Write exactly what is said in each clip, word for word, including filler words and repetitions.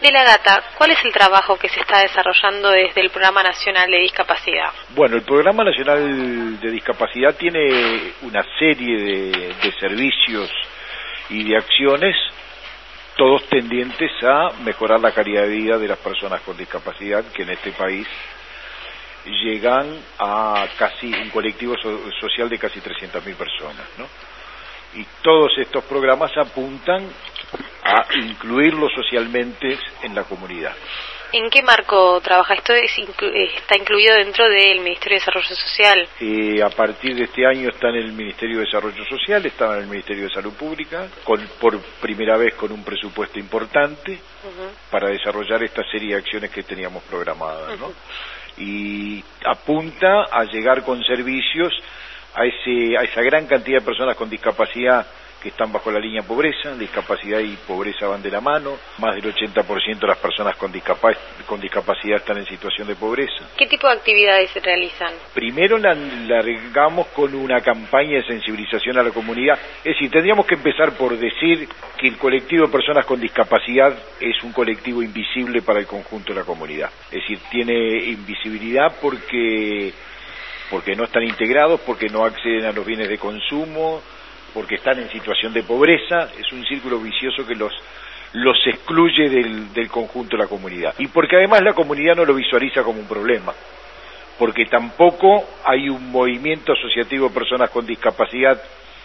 De la Gata, ¿cuál es el trabajo que se está desarrollando desde el Programa Nacional de Discapacidad? Bueno, el Programa Nacional de Discapacidad tiene una serie de, de servicios y de acciones, todos tendientes a mejorar la calidad de vida de las personas con discapacidad, que en este país llegan a casi un colectivo so- social de casi trescientas mil personas, ¿no? Y todos estos programas apuntan a incluirlos socialmente en la comunidad. ¿En qué marco trabaja esto? Es inclu- ¿Está incluido dentro del Ministerio de Desarrollo Social? Eh, a partir de este año está en el Ministerio de Desarrollo Social, está en el Ministerio de Salud Pública, con, por primera vez con un presupuesto importante uh-huh. para desarrollar esta serie de acciones que teníamos programadas, ¿no? Uh-huh. Y apunta a llegar con servicios a ese a esa gran cantidad de personas con discapacidad que están bajo la línea de pobreza. Discapacidad y pobreza van de la mano. Más del ochenta por ciento de las personas con, discapa- con discapacidad están en situación de pobreza. ¿Qué tipo de actividades se realizan? Primero la largamos con una campaña de sensibilización a la comunidad. Es decir, tendríamos que empezar por decir que el colectivo de personas con discapacidad es un colectivo invisible para el conjunto de la comunidad. Es decir, tiene invisibilidad porque... porque no están integrados, porque no acceden a los bienes de consumo, porque están en situación de pobreza. Es un círculo vicioso que los los excluye del, del conjunto de la comunidad. Y porque además la comunidad no lo visualiza como un problema, porque tampoco hay un movimiento asociativo de personas con discapacidad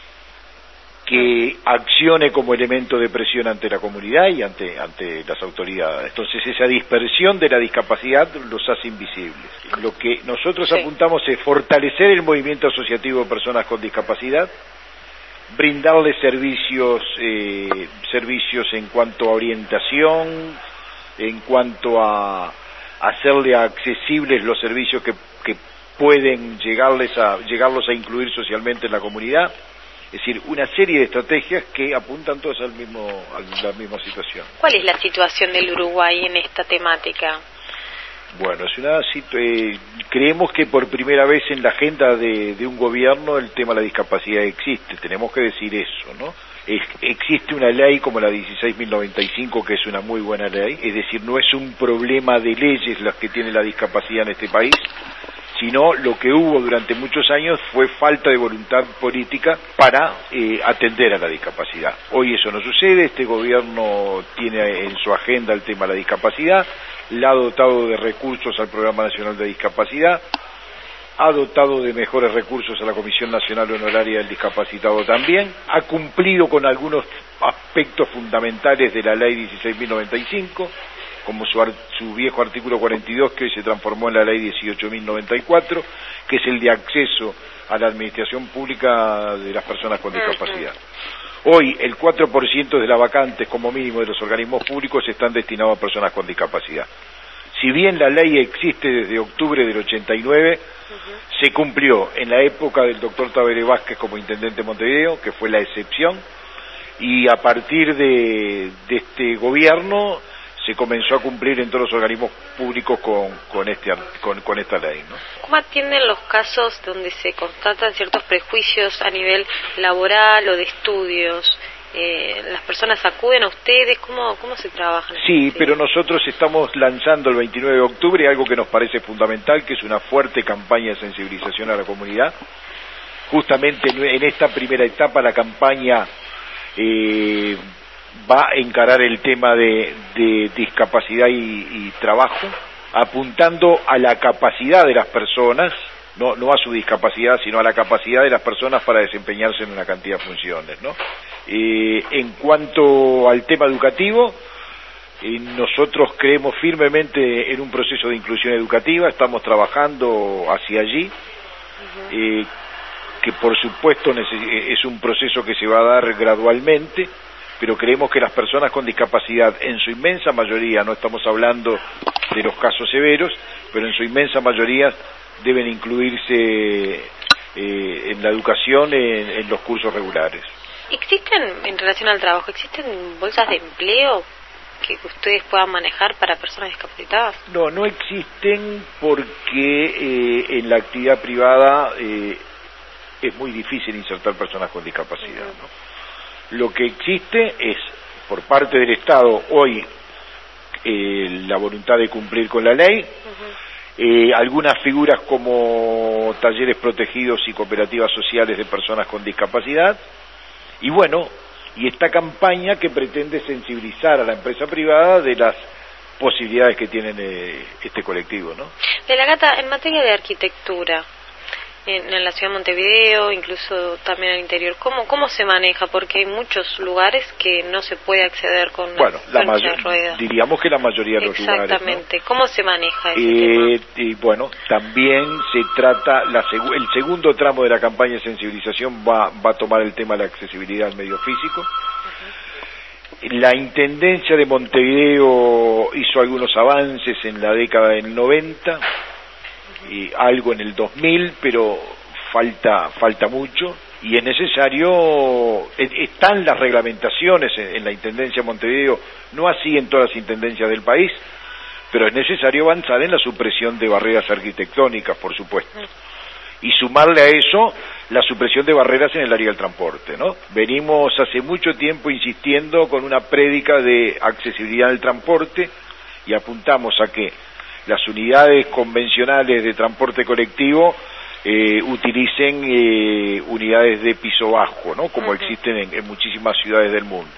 que accione como elemento de presión ante la comunidad y ante ante las autoridades. Entonces esa dispersión de la discapacidad los hace invisibles. Lo que nosotros sí. apuntamos es fortalecer el movimiento asociativo de personas con discapacidad, brindarles servicios eh, servicios en cuanto a orientación, en cuanto a hacerle accesibles los servicios que, que pueden llegarles a llegarlos a incluir socialmente en la comunidad. Es decir, una serie de estrategias que apuntan todas al mismo, a la misma situación. ¿Cuál es la situación del Uruguay en esta temática? Bueno, es una situ- eh, creemos que por primera vez en la agenda de, de un gobierno el tema de la discapacidad existe, tenemos que decir eso, ¿no? Es, existe una ley como la dieciséis mil noventa y cinco que es una muy buena ley, es decir, no es un problema de leyes las que tiene la discapacidad en este país, sino lo que hubo durante muchos años fue falta de voluntad política para eh, atender a la discapacidad. Hoy eso no sucede, este gobierno tiene en su agenda el tema de la discapacidad, le ha dotado de recursos al Programa Nacional de Discapacidad, ha dotado de mejores recursos a la Comisión Nacional Honoraria del Discapacitado también, ha cumplido con algunos aspectos fundamentales de la Ley dieciséis mil noventa y cinco, como su, su viejo artículo cuarenta y dos que hoy se transformó en la Ley dieciocho mil noventa y cuatro, que es el de acceso a la administración pública de las personas con discapacidad. Hoy el cuatro por ciento de las vacantes como mínimo de los organismos públicos están destinados a personas con discapacidad. Si bien la ley existe desde octubre del ochenta y nueve, uh-huh. se cumplió en la época del doctor Tabaré Vázquez como intendente de Montevideo, que fue la excepción, y a partir de, de este gobierno se comenzó a cumplir en todos los organismos públicos con, con, este, con, con esta ley, ¿no? ¿Cómo atienden los casos donde se constatan ciertos prejuicios a nivel laboral o de estudios? Eh, ¿Las personas acuden a ustedes? ¿Cómo, cómo se trabaja? Sí, pero nosotros estamos lanzando el veintinueve de octubre algo que nos parece fundamental, que es una fuerte campaña de sensibilización a la comunidad. Justamente en esta primera etapa la campaña eh, va a encarar el tema de, de discapacidad y, y trabajo, apuntando a la capacidad de las personas, no, no a su discapacidad, sino a la capacidad de las personas para desempeñarse en una cantidad de funciones, ¿no? Eh, en cuanto al tema educativo, eh, nosotros creemos firmemente en un proceso de inclusión educativa, estamos trabajando hacia allí, uh-huh. eh, que por supuesto es un proceso que se va a dar gradualmente, pero creemos que las personas con discapacidad, en su inmensa mayoría, no estamos hablando de los casos severos, pero en su inmensa mayoría deben incluirse eh, en la educación, en, en los cursos regulares. ¿Existen, en relación al trabajo, existen bolsas de empleo que ustedes puedan manejar para personas discapacitadas? No, no existen porque eh, en la actividad privada eh, es muy difícil insertar personas con discapacidad, ¿no? Lo que existe es, por parte del Estado, hoy eh, la voluntad de cumplir con la ley. Uh-huh. eh, algunas figuras como talleres protegidos y cooperativas sociales de personas con discapacidad, y bueno, y esta campaña que pretende sensibilizar a la empresa privada de las posibilidades que tienen eh, este colectivo, ¿no? De la Gata, en materia de arquitectura, en, en la ciudad de Montevideo, incluso también al interior, ¿cómo cómo se maneja? Porque hay muchos lugares que no se puede acceder con bueno, la mayor, de ruedas. Diríamos que la mayoría de los lugares, exactamente, ¿no? ¿Cómo se maneja ese eh, tema? Y bueno, también se trata, la seg- el segundo tramo de la campaña de sensibilización va, va a tomar el tema de la accesibilidad al medio físico. La Intendencia de Montevideo hizo algunos avances en la década del noventa, uh-huh. y algo en el dos mil, pero falta falta mucho, y es necesario, están las reglamentaciones en, en la Intendencia de Montevideo, no así en todas las intendencias del país, pero es necesario avanzar en la supresión de barreras arquitectónicas, por supuesto. Uh-huh. Y sumarle a eso la supresión de barreras en el área del transporte, ¿no? Venimos hace mucho tiempo insistiendo con una prédica de accesibilidad del transporte y apuntamos a que las unidades convencionales de transporte colectivo eh, utilicen eh, unidades de piso bajo, ¿no? Como uh-huh. existen en, en muchísimas ciudades del mundo.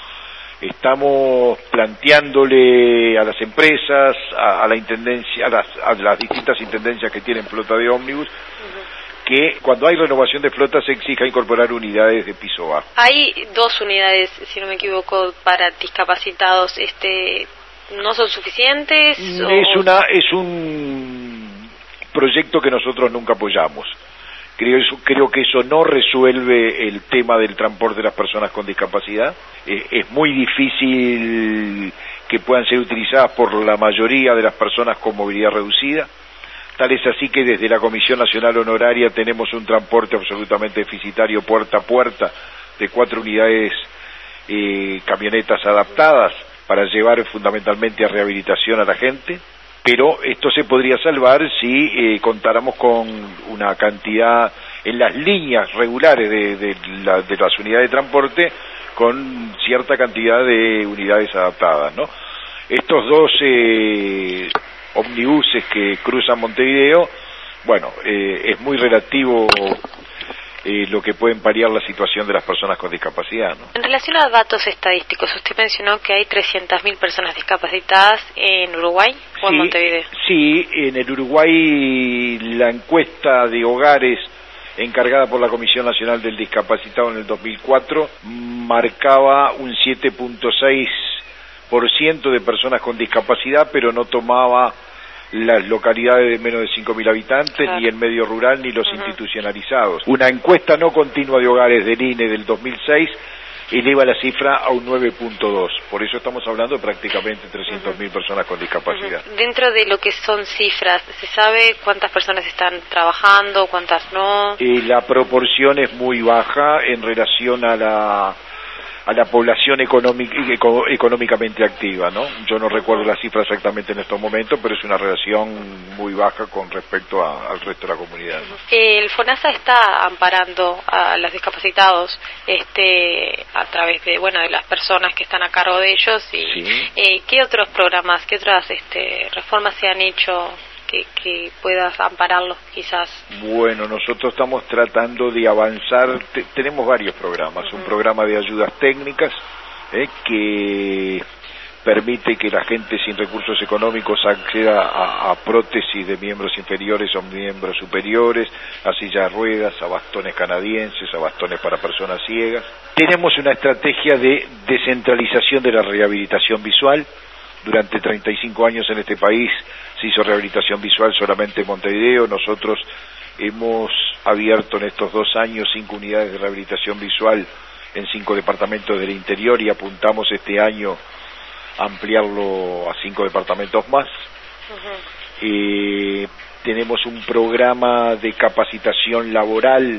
Estamos planteándole a las empresas, a, a la intendencia, a las, a las distintas intendencias que tienen flota de ómnibus, uh-huh. que cuando hay renovación de flota se exija incorporar unidades de piso bajo. Hay dos unidades, si no me equivoco, para discapacitados. Este, ¿no son suficientes? Es o... una es un proyecto que nosotros nunca apoyamos. Creo, eso, creo que eso no resuelve el tema del transporte de las personas con discapacidad. Eh, es muy difícil que puedan ser utilizadas por la mayoría de las personas con movilidad reducida. Tal es así que desde la Comisión Nacional Honoraria tenemos un transporte absolutamente deficitario puerta a puerta de cuatro unidades eh, camionetas adaptadas para llevar fundamentalmente a rehabilitación a la gente. Pero esto se podría salvar si eh, contáramos con una cantidad, en las líneas regulares de, de, la, de las unidades de transporte, con cierta cantidad de unidades adaptadas, ¿no? Estos dos eh, omnibuses que cruzan Montevideo, bueno, eh, es muy relativo eh, lo que pueden paliar la situación de las personas con discapacidad, ¿no? En relación a datos estadísticos, usted mencionó que hay trescientas mil personas discapacitadas en Uruguay o sí, en Montevideo. Sí, en el Uruguay la encuesta de hogares encargada por la Comisión Nacional del Discapacitado en el dos mil cuatro marcaba un siete punto seis por ciento de personas con discapacidad, pero no tomaba las localidades de menos de cinco mil habitantes, claro. ni el medio rural, ni los uh-huh. institucionalizados. Una encuesta no continua de hogares del I N E del dos mil seis eleva la cifra a un nueve punto dos. Por eso estamos hablando de prácticamente trescientas mil uh-huh. personas con discapacidad. Uh-huh. Dentro de lo que son cifras, ¿se sabe cuántas personas están trabajando, cuántas no? Eh, la proporción es muy baja en relación a la a la población económica, económicamente activa, ¿no? Yo no recuerdo la cifra exactamente en estos momentos, pero es una relación muy baja con respecto a, al resto de la comunidad, ¿no? El FONASA está amparando a los discapacitados este, a través de, bueno, de las personas que están a cargo de ellos. Y sí. eh, ¿qué otros programas, qué otras este, reformas se han hecho que, que puedas ampararlos quizás? Bueno, nosotros estamos tratando de avanzar, te, tenemos varios programas, uh-huh. un programa de ayudas técnicas eh, que permite que la gente sin recursos económicos acceda a, a prótesis de miembros inferiores o miembros superiores, a sillas de ruedas, a bastones canadienses, a bastones para personas ciegas. Tenemos una estrategia de descentralización de la rehabilitación visual. Durante treinta y cinco años en este país se hizo rehabilitación visual solamente en Montevideo. Nosotros hemos abierto en estos dos años cinco unidades de rehabilitación visual en cinco departamentos del interior y apuntamos este año a ampliarlo a cinco departamentos más. Uh-huh. Eh, tenemos un programa de capacitación laboral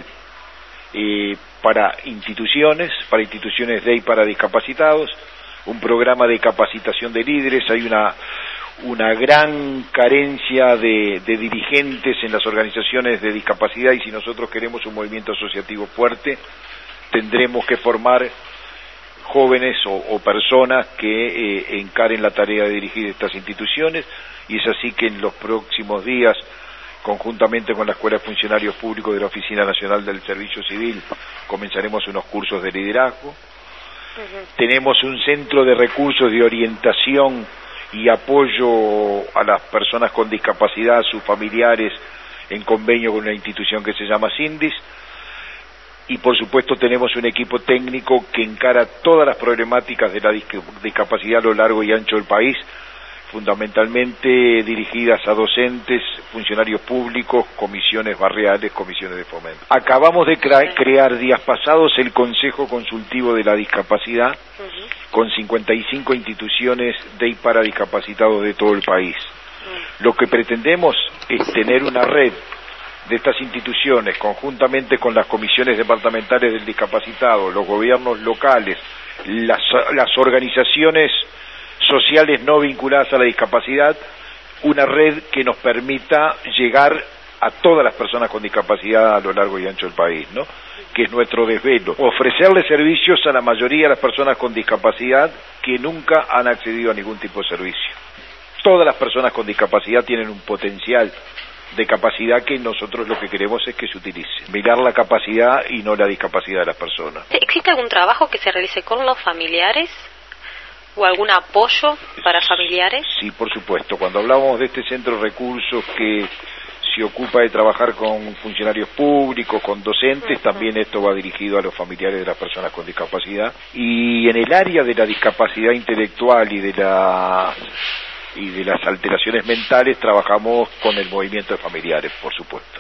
eh, para instituciones, para instituciones de y para discapacitados. Un programa de capacitación de líderes. Hay una una gran carencia de, de dirigentes en las organizaciones de discapacidad y si nosotros queremos un movimiento asociativo fuerte tendremos que formar jóvenes o, o personas que eh, encaren la tarea de dirigir estas instituciones, y es así que en los próximos días, conjuntamente con la Escuela de Funcionarios Públicos de la Oficina Nacional del Servicio Civil, comenzaremos unos cursos de liderazgo. Uh-huh. Tenemos un centro de recursos de orientación y apoyo a las personas con discapacidad, a sus familiares, en convenio con una institución que se llama SINDIS. Y por supuesto tenemos un equipo técnico que encara todas las problemáticas de la discapacidad a lo largo y ancho del país, fundamentalmente dirigidas a docentes, funcionarios públicos, comisiones barriales, comisiones de fomento. Acabamos de cre- crear días pasados el Consejo Consultivo de la Discapacidad, uh-huh, con cincuenta y cinco instituciones de y para discapacitados de todo el país. Uh-huh. Lo que pretendemos es tener una red de estas instituciones, conjuntamente con las comisiones departamentales del discapacitado, los gobiernos locales, las, las organizaciones sociales no vinculadas a la discapacidad, una red que nos permita llegar a todas las personas con discapacidad a lo largo y ancho del país, ¿no? Que es nuestro desvelo, ofrecerle servicios a la mayoría de las personas con discapacidad que nunca han accedido a ningún tipo de servicio. Todas las personas con discapacidad tienen un potencial de capacidad que nosotros lo que queremos es que se utilice. Mirar la capacidad y no la discapacidad de las personas. ¿Existe algún trabajo que se realice con los familiares o algún apoyo para familiares? Sí, por supuesto. Cuando hablamos de este centro de recursos que se ocupa de trabajar con funcionarios públicos, con docentes, uh-huh, también esto va dirigido a los familiares de las personas con discapacidad. Y en el área de la discapacidad intelectual y de la y de las alteraciones mentales trabajamos con el movimiento de familiares, por supuesto.